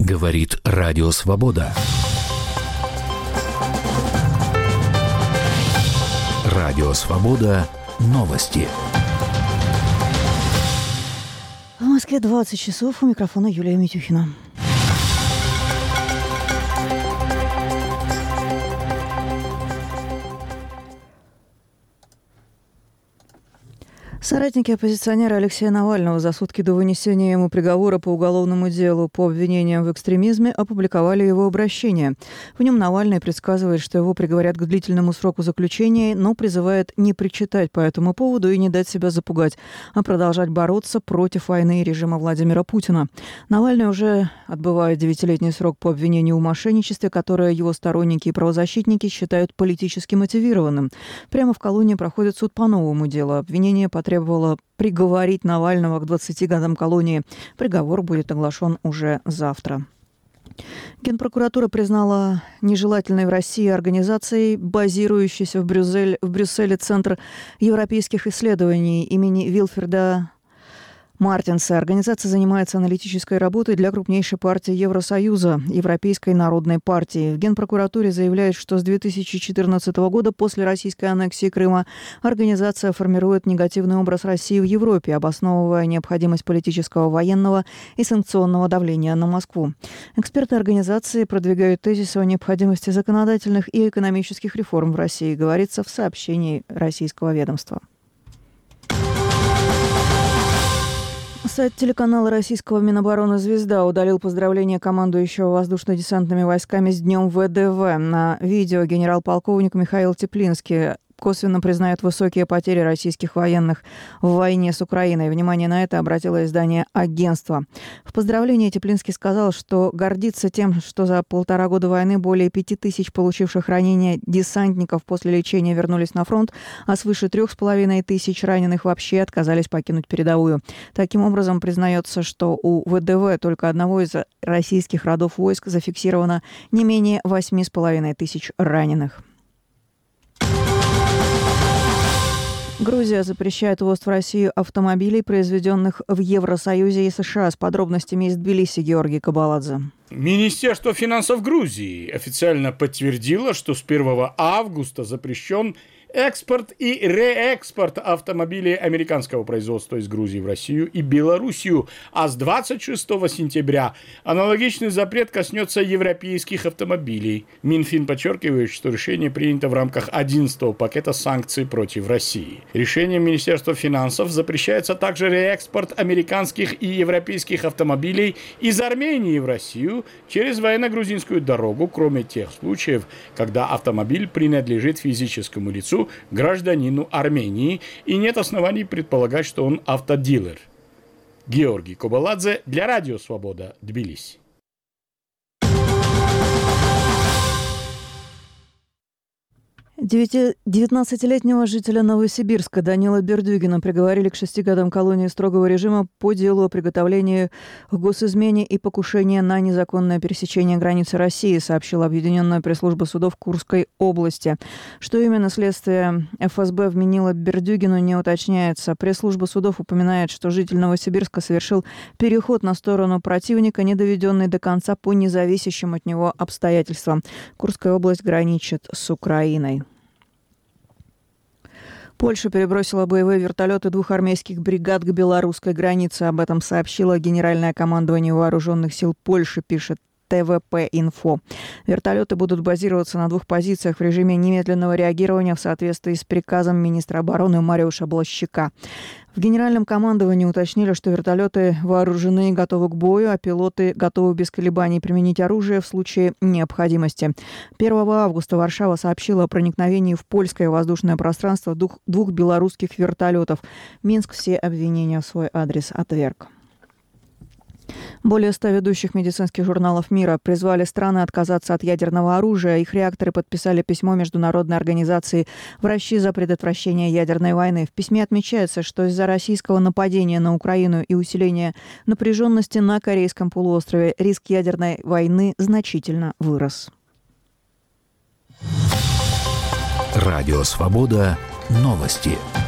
Говорит Радио Свобода. Радио Свобода. Новости. В Москве 20 часов. У микрофона Юлия Митюхина. Соратники оппозиционера Алексея Навального за сутки до вынесения ему приговора по уголовному делу по обвинениям в экстремизме опубликовали его обращение. В нем Навальный предсказывает, что его приговорят к длительному сроку заключения, но призывает не причитать по этому поводу и не дать себя запугать, а продолжать бороться против войны и режима Владимира Путина. Навальный уже отбывает 9-летний срок по обвинению в мошенничестве, которое его сторонники и правозащитники считают политически мотивированным. Прямо в колонии проходит суд по новому делу. Обвинение потребовало приговорить Навального к 20 годам колонии. Приговор будет оглашен уже завтра. Генпрокуратура признала нежелательной в России организацией, базирующейся в Брюсселе Центр европейских исследований имени Вильфреда Мартенса. Организация занимается аналитической работой для крупнейшей партии Евросоюза, Европейской народной партии. В Генпрокуратуре заявляют, что с 2014 года, после российской аннексии Крыма, организация формирует негативный образ России в Европе, обосновывая необходимость политического, военного и санкционного давления на Москву. Эксперты организации продвигают тезис о необходимости законодательных и экономических реформ в России, говорится в сообщении российского ведомства. Сайт телеканала российского Минобороны «Звезда» удалил поздравления командующего воздушно-десантными войсками с Днем ВДВ. На видео генерал-полковник Михаил Теплинский косвенно признает высокие потери российских военных в войне с Украиной. Внимание на это обратило издание «Агентство». В поздравлении Теплинский сказал, что гордится тем, что за 1,5 года войны более 5000 получивших ранения десантников после лечения вернулись на фронт, а свыше 3500 раненых вообще отказались покинуть передовую. Таким образом, признается, что у ВДВ только одного из российских родов войск зафиксировано не менее 8500 раненых. Грузия запрещает ввоз в Россию автомобилей, произведенных в Евросоюзе и США. С подробностями из Тбилиси Георгий Кабаладзе. Министерство финансов Грузии официально подтвердило, что с 1 августа запрещен экспорт и реэкспорт автомобилей американского производства из Грузии в Россию и Белоруссию, а с 26 сентября аналогичный запрет коснется европейских автомобилей. Минфин подчеркивает, что решение принято в рамках 11-го пакета санкций против России. Решением Министерства финансов запрещается также реэкспорт американских и европейских автомобилей из Армении в Россию через военно-грузинскую дорогу, кроме тех случаев, когда автомобиль принадлежит физическому лицу, гражданину Армении, и нет оснований предполагать, что он автодилер. Георгий Кабаладзе для Радио Свобода, Тбилиси. 19-летнего жителя Новосибирска Данила Бердюгина приговорили к 6 годам колонии строгого режима по делу о приготовлении к госизмене и покушении на незаконное пересечение границы России, сообщила Объединенная пресс-служба судов Курской области. Что именно следствие ФСБ вменило Бердюгину, не уточняется. Пресс-служба судов упоминает, что житель Новосибирска совершил переход на сторону противника, не доведенный до конца по независящим от него обстоятельствам. Курская область граничит с Украиной. Польша перебросила боевые вертолеты 2 армейских бригад к белорусской границе. Об этом сообщило Генеральное командование Вооруженных сил Польши, пишет ТВП-Инфо. Вертолеты будут базироваться на 2 позициях в режиме немедленного реагирования в соответствии с приказом министра обороны Мариуша Блащака. В Генеральном командовании уточнили, что вертолеты вооружены и готовы к бою, а пилоты готовы без колебаний применить оружие в случае необходимости. 1 августа Варшава сообщила о проникновении в польское воздушное пространство 2 белорусских вертолетов. Минск все обвинения в свой адрес отверг. Более 100 ведущих медицинских журналов мира призвали страны отказаться от ядерного оружия. Их реакторы подписали письмо Международной организации «Врачи за предотвращение ядерной войны». В письме отмечается, что из-за российского нападения на Украину и усиления напряженности на Корейском полуострове риск ядерной войны значительно вырос. Радио Свобода. Новости.